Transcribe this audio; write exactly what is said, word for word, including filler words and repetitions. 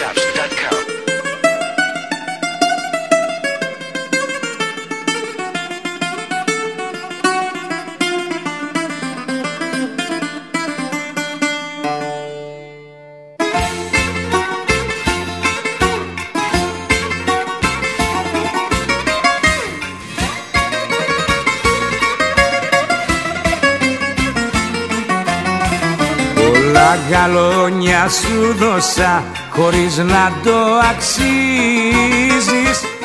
shops dot com. Πολλά γαλόνια σου δώσα χωρίς να το αξίζεις.